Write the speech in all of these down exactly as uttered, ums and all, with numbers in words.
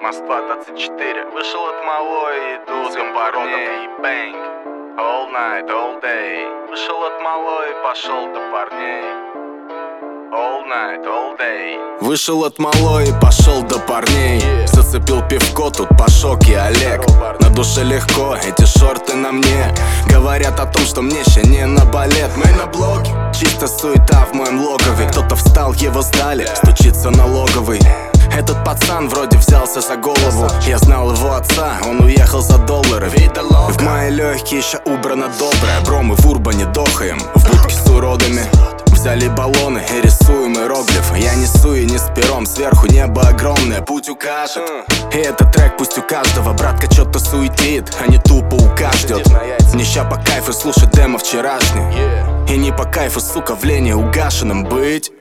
Москва двадцать четыре. Вышел от малой и иду с компородом и бэнг. All night, all day. Вышел от малой и пошел до парней. All night, all day. Вышел от малой и пошел до парней. Зацепил пивко, тут Пашок и Олег. На душе легко, эти шорты на мне говорят о том, что мне ще не на балет. Мы на блоке, чисто суета в моем логове. Кто-то встал, его сдали, стучится налоговый. Этот пацан вроде взялся за голову. Я знал его отца, он уехал за доллары. В мои легкие еще убрано доброе. Бро, мы в урбане дохаем, в будке с уродами. Взяли баллоны и рисуем иероглиф. Я несу и не с пером, сверху небо огромное, путь укажет. И этот трек пусть у каждого. Братка что-то суетит, а не тупо ука ждет. Мне ща по кайфу слушать демо вчерашний. И не по кайфу, сука, в лени угашенным быть.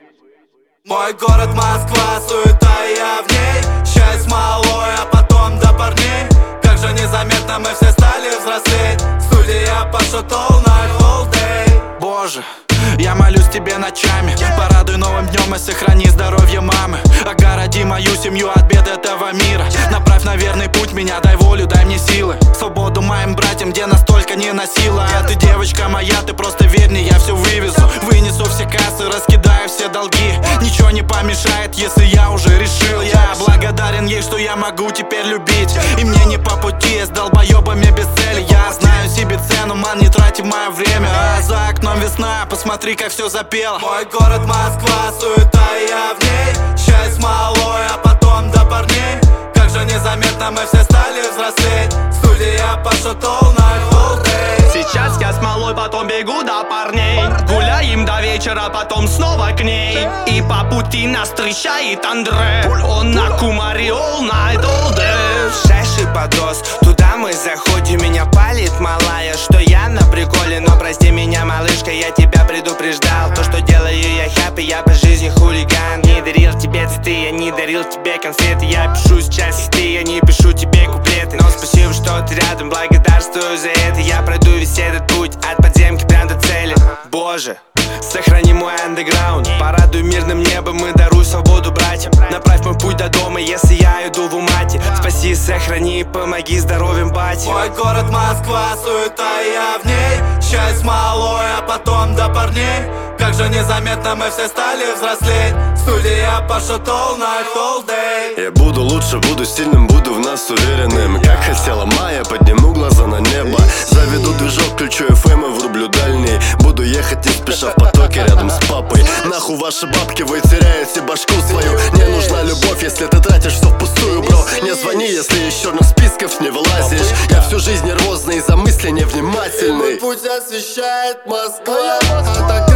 Мой город Москва, суета, я в ней. Счастье малой, а потом до парней. Как же незаметно мы все стали взрослеть. Студия Пашот all night, all day. Боже, я молюсь тебе ночами. Порадуй новым днем и сохрани здоровье мамы. Огороди мою семью от бед этого мира. Направь на верный путь меня, дай волю, дай мне силы. Свободу моим братьям, где настолько не носила. А ты девочка моя, ты просто верь мне, я все вывезу. Вынесу все кассы, раскидаю все долги. Ничего не помешает, если я уже решил. Я благодарен ей, что я могу теперь любить. И мне не по пути, с долбоебами без цели. Я знаю себе цену, ман, не трати мое время. А за окном весна, посмотри, как все запело. Мой город Москва, суета, я в ней. Счастье малой, а потом до парней. Как же незаметно мы все стали взрослеть. Студия Пашот all night, all day. Сейчас я с малой, потом бегу до парней. Гуляем до вечера, потом снова к ней. И по пути нас встречает Андре. Он на кумаре all night, all day. Шаши подрос, туда мы заходим. Меня палит малая, что я на приколе. Но прости меня, малышка, я тебя предупреждал. То, что делаю я хэппи, я по жизни хулиган. Не дарил тебе цветы, я не дарил тебе конфеты. Я пишу сейчас хиты, я не пишу тебе куплеты. Но спасибо, что ты рядом, благодарствую за это. Я пройду весь этот путь, от подземки прям до цели. Боже, сохрани мой андеграунд. Порадуй мирным небом, мы даруй свободу братьям. Направь мой путь до дома, если я иду в умате. Спаси, сохрани, помоги здоровьем бате. Мой город Москва, суета, я в ней. Счастье малой, а потом до парней. Как же незаметно мы все стали взрослеть. Студия Пашот all night, all day. Я буду лучше, буду сильным, буду в нас уверенным. Как хотела Майя, подниму глаза на небо. Заведу движок, включу эф эм и врублю дальний. Буду ехать не спеша в потоке рядом с папой. Нахуй ваши бабки, вы теряете башку свою. Не нужна любовь, если ты тратишь все впустую, бро. Не звони, если из черных списков не вылазишь. Я всю жизнь нервозный, из-за мысли невнимательный. Путь освещает Москва, а так